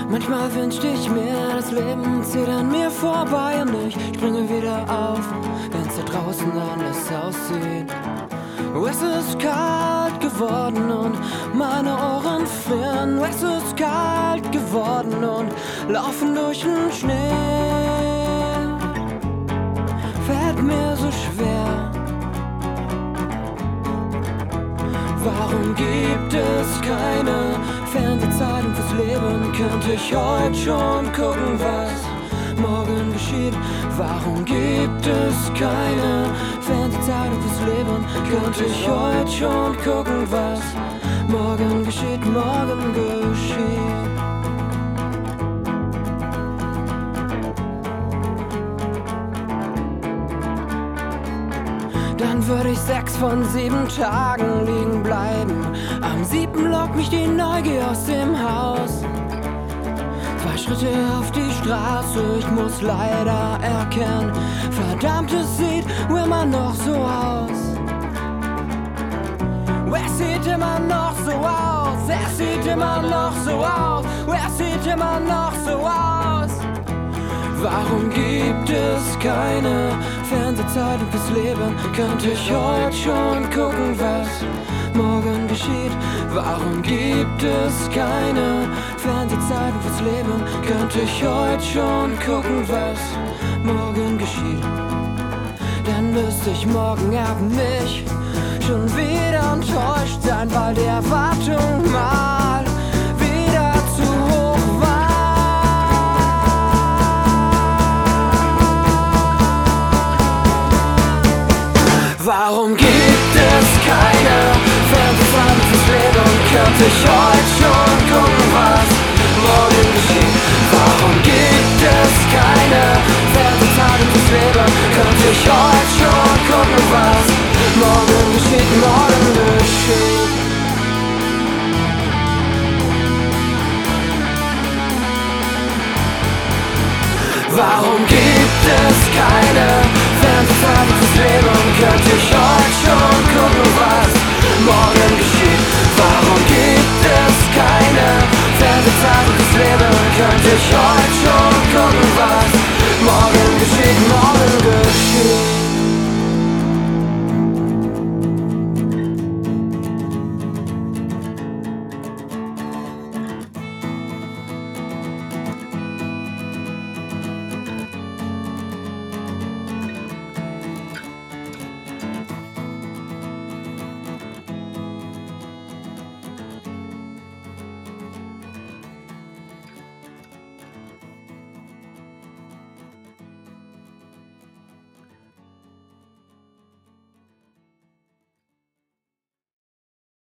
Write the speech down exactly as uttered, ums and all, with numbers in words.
Manchmal wünschte ich mir, das Leben zieht an mir vorbei und ich springe wieder auf, wenn's da draußen anders aussieht. Es ist kalt geworden und meine Ohren frieren. Es ist kalt geworden und laufen durch den Schnee fällt mir so schwer. Warum gibt es keine Fernsehzeitung fürs Leben? Könnte ich heute schon gucken, was morgen geschieht? Warum gibt es keine Fernsehzeitung fürs Leben? Könnte ich heute schon gucken, was morgen geschieht, morgen geschieht. Dann würde ich sechs von sieben Tagen liegen bleiben. Am siebten lockt mich die Neugier aus dem Haus. Zwei Schritte auf die Straße, ich muss leider erkennen, verdammt, es sieht immer noch so aus. Es sieht immer noch so aus, es sieht immer noch so aus, es sieht immer noch so aus. Warum gibt es keine Fernsehzeitung fürs Leben? Könnte ich heute schon gucken, was morgen geschieht? Warum gibt es keine Fernsehzeitung fürs Leben? Könnte ich heute schon gucken, was morgen geschieht? Dann müsste ich morgen Abend nicht schon wieder enttäuscht sein, weil die Erwartung